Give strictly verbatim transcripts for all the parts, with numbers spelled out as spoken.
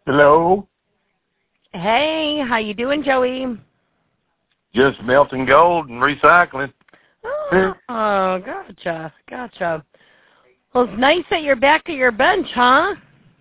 Hello? Hey, how you doing, Joey? Just melting gold and recycling. Oh, oh, gotcha, gotcha. Well, it's nice that you're back at your bench, huh?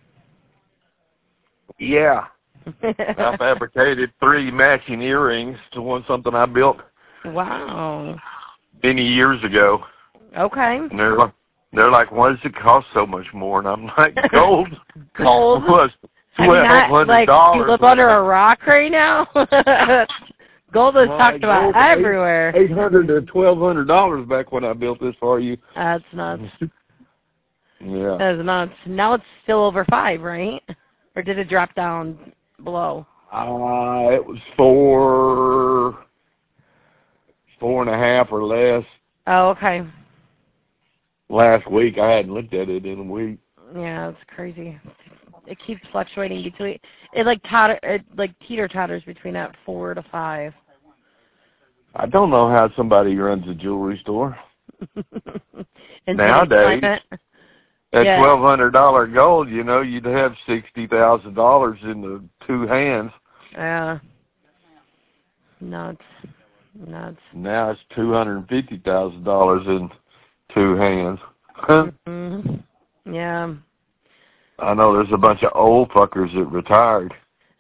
Yeah. I fabricated three matching earrings to one something I built Wow. many years ago. Okay. And they're like, they're like, why does it cost so much more? And I'm like, gold. Gold? Was Have you not, twelve hundred like, dollars. you live under a rock right now? Gold is well, talked about everywhere. Eight hundred to twelve hundred dollars back when I built this for you. That's nuts. Yeah. That's nuts. Now it's still over five, right? Or did it drop down below? Uh, it was four, four and a half or less. Oh, okay. Last week, I hadn't looked at it in a week. Yeah, it's crazy. It keeps fluctuating between. It like totter, it like teeter totters between that four to five. I don't know how somebody runs a jewelry store And nowadays. At yeah. twelve hundred dollar gold, you know, you'd have sixty thousand dollars in the two hands. Yeah. Nuts. Nuts. Now it's two hundred and fifty thousand dollars in two hands. Mm-hmm. Yeah. I know there's a bunch of old fuckers that retired.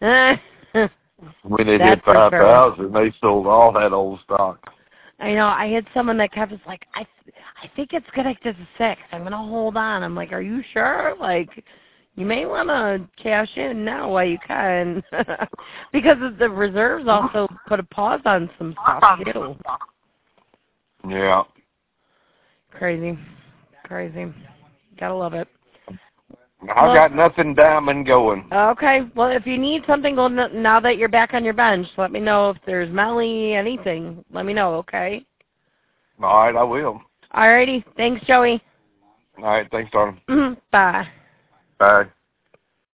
When they That's hit five thousand, sure. they sold all that old stock. I know. I had someone that kept us like, I, I think it's connected to six. I'm gonna hold on. I'm like, are you sure? Like, you may want to cash in now while you can, because the reserves also put a pause on some stuff too. Yeah. Crazy, crazy. Gotta love it. I well, got nothing diamond going. Okay. Well, if you need something going now that you're back on your bench, let me know if there's Melly, anything. Let me know, okay? All right, I will. All righty. Thanks, Joey. All right, thanks, darling. Bye. Bye.